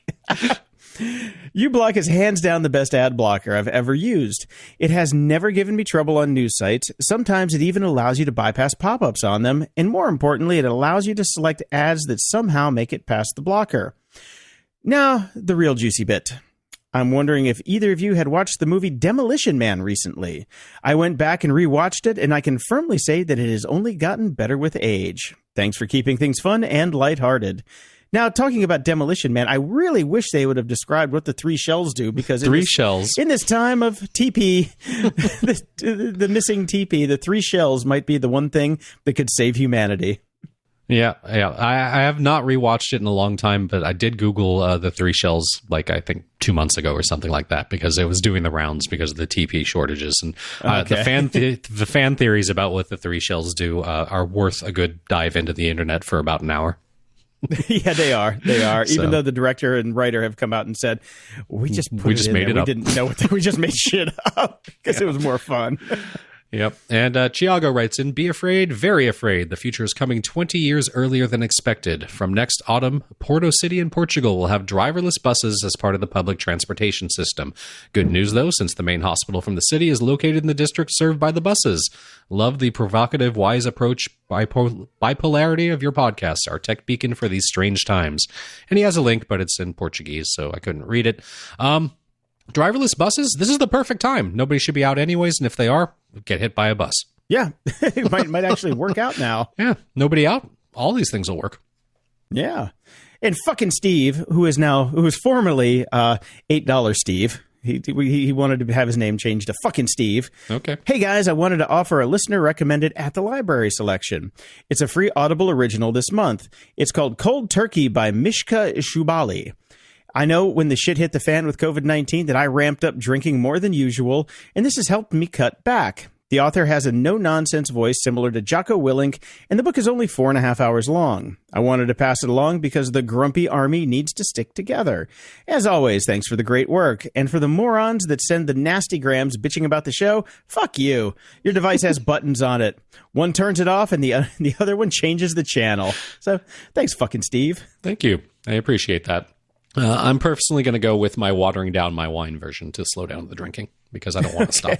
uBlock is hands down the best ad blocker I've ever used. It has never given me trouble on news sites. Sometimes it even allows you to bypass pop-ups on them, and more importantly, it allows you to select ads that somehow make it past the blocker. Now, the real juicy bit. I'm wondering if either of you had watched the movie Demolition Man recently. I went back and rewatched it, and I can firmly say that it has only gotten better with age. Thanks for keeping things fun and lighthearted. Now, talking about Demolition Man, I really wish they would have described what the three shells do, because in this time of TP, the missing TP, the three shells might be the one thing that could save humanity. Yeah. I have not rewatched it in a long time, but I did Google the three shells, like I think 2 months ago or something like that, because it was doing the rounds because of the TP shortages. And the fan theories about what the three shells do are worth a good dive into the internet for about an hour. Yeah, they are. Even though the director and writer have come out and said, we just made it up. We didn't know we just made shit up because it was more fun. Yep. And Chiago writes in, be afraid, very afraid. The future is coming 20 years earlier than expected. From next autumn, Porto City in Portugal will have driverless buses as part of the public transportation system. Good news, though, since the main hospital from the city is located in the district served by the buses. Love the provocative, wise approach, bipolarity of your podcast, our tech beacon for these strange times. And he has a link, but it's in Portuguese, so I couldn't read it. Driverless buses, this is the perfect time. Nobody should be out anyways, and if they are, get hit by a bus. Yeah, it might actually work out now. Yeah, nobody out. All these things will work. Yeah. And fucking Steve, who was formerly $8 Steve. He wanted to have his name changed to fucking Steve. Okay. Hey guys, I wanted to offer a listener recommended At the Library selection. It's a free Audible original this month. It's called Cold Turkey by Mishka Shubali. I know when the shit hit the fan with COVID-19 that I ramped up drinking more than usual, and this has helped me cut back. The author has a no-nonsense voice similar to Jocko Willink, and the book is only 4.5 hours long. I wanted to pass it along because the grumpy army needs to stick together. As always, thanks for the great work. And for the morons that send the nasty grams bitching about the show, fuck you. Your device has buttons on it. One turns it off, and the other one changes the channel. So thanks, fucking Steve. Thank you. I appreciate that. I'm personally going to go with my watering down my wine version to slow down the drinking because I don't want to stop.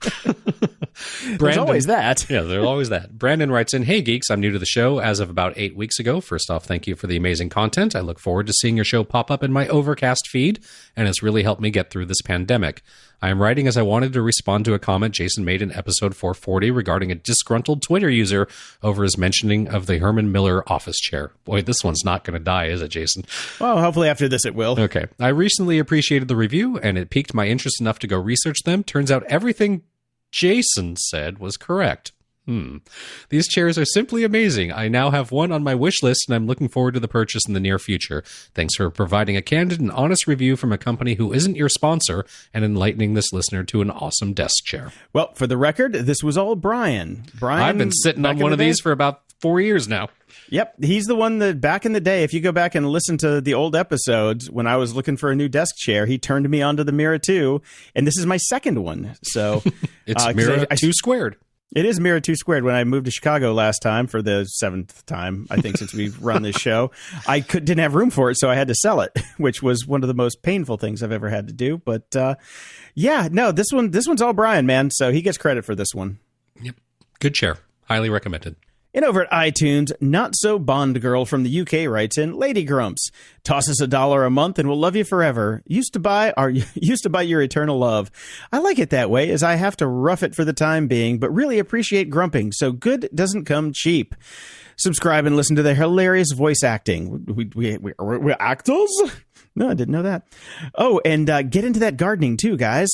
There's always that. Yeah, there's always that. Brandon writes in, hey, geeks, I'm new to the show as of about 8 weeks ago. First off, thank you for the amazing content. I look forward to seeing your show pop up in my Overcast feed, and it's really helped me get through this pandemic. I am writing as I wanted to respond to a comment Jason made in episode 440 regarding a disgruntled Twitter user over his mentioning of the Herman Miller office chair. Boy, this one's not going to die, is it, Jason? Well, hopefully after this it will. Okay. I recently appreciated the review, and it piqued my interest enough to go research them. Turns out everything Jason said was correct. These chairs are simply amazing. I now have one on my wish list, and I'm looking forward to the purchase in the near future. Thanks for providing a candid and honest review from a company who isn't your sponsor and enlightening this listener to an awesome desk chair. Well, for the record, this was all Brian. I've been sitting on one of these for about 4 years now. Yep, he's the one that back in the day, if you go back and listen to the old episodes, when I was looking for a new desk chair, he turned me onto the Mira 2, and this is my second one. So it's Mira 2 squared. It is Mira 2 squared. When I moved to Chicago last time, for the 7th time, I think, since we've run this show, I didn't have room for it, so I had to sell it, which was one of the most painful things I've ever had to do. But this one's all Brian, man. So he gets credit for this one. Yep, good chair, highly recommended. And over at iTunes, Not So Bond Girl from the UK writes in, Lady Grumps, toss us $1 a month and we'll love you forever. Used to buy your eternal love. I like it that way, as I have to rough it for the time being, but really appreciate grumping, so good doesn't come cheap. Subscribe and listen to their hilarious voice acting. We're actors? No, I didn't know that. Oh, and get into that gardening too, guys.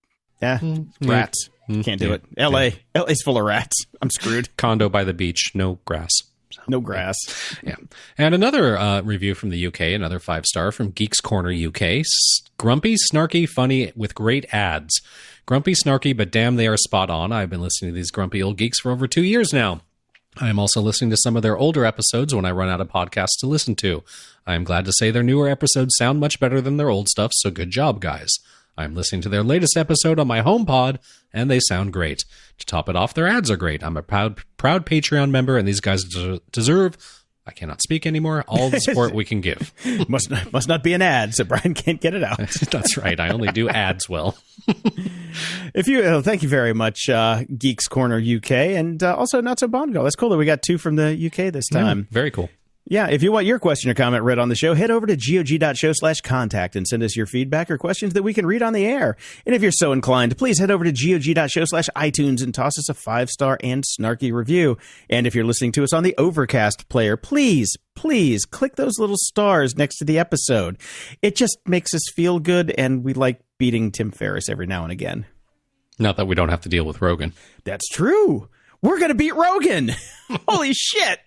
Rats. Can't do it. LA's full of rats. I'm screwed. Condo by the beach, no grass. No grass. Yeah. And another review from the UK, another 5-star from Geeks Corner UK. Grumpy, snarky, funny, with great ads. Grumpy, snarky, but damn, they are spot on. I've been listening to these grumpy old geeks for over 2 years now. I am also listening to some of their older episodes when I run out of podcasts to listen to. I am glad to say their newer episodes sound much better than their old stuff, so good job, guys. I'm listening to their latest episode on my HomePod, and they sound great. To top it off, their ads are great. I'm a proud Patreon member, and these guys deserve, I cannot speak anymore, all the support we can give. Must not be an ad, so Brian can't get it out. That's right. I only do ads well. Thank you very much, Geeks Corner UK, and also Not So Bond Girl. That's cool that we got 2 from the UK this time. Yeah, very cool. Yeah, if you want your question or comment read on the show, head over to gog.show/contact and send us your feedback or questions that we can read on the air. And if you're so inclined, please head over to gog.show/iTunes and toss us a 5-star and snarky review. And if you're listening to us on the Overcast player, please click those little stars next to the episode. It just makes us feel good, and we like beating Tim Ferriss every now and again. Not that we don't have to deal with Rogan. That's true. We're going to beat Rogan. Holy shit.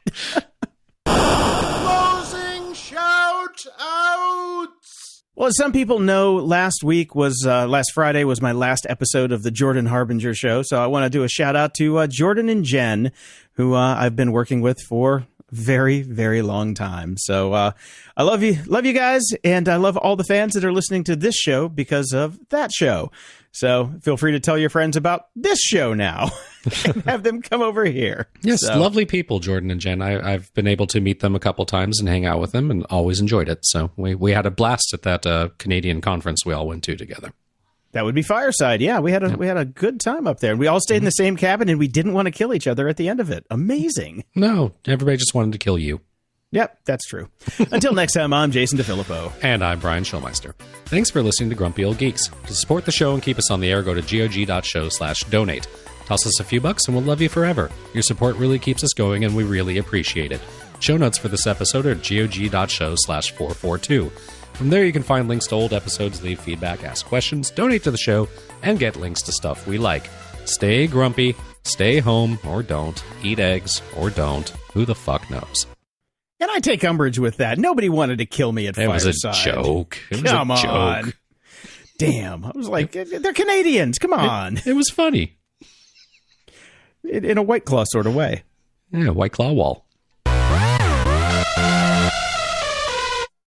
Closing shout outs. Well, as some people know, last Friday was my last episode of the Jordan Harbinger show. So I want to do a shout out to Jordan and Jen, who I've been working with for very, very long time. So I love you guys. And I love all the fans that are listening to this show because of that show. So feel free to tell your friends about this show now and have them come over here. Yes, lovely people, Jordan and Jen. I've been able to meet them a couple times and hang out with them, and always enjoyed it. So we had a blast at that Canadian conference we all went to together. That would be Fireside. Yeah, we had a good time up there. We all stayed in the same cabin, and we didn't want to kill each other at the end of it. Amazing. No, everybody just wanted to kill you. Yep, that's true. Until next time, I'm Jason DeFilippo. And I'm Brian Schulmeister. Thanks for listening to Grumpy Old Geeks. To support the show and keep us on the air, go to gog.show/donate. Toss us a few bucks and we'll love you forever. Your support really keeps us going, and we really appreciate it. Show notes for this episode are at gog.show/442. From there, you can find links to old episodes, leave feedback, ask questions, donate to the show, and get links to stuff we like. Stay grumpy, stay home, or don't. Eat eggs, or don't. Who the fuck knows? And I take umbrage with that. Nobody wanted to kill me at Fireside. It was a joke. Come on. Damn. I was like, they're Canadians. Come on. It was funny. In a White Claw sort of way. Yeah, White Claw wall.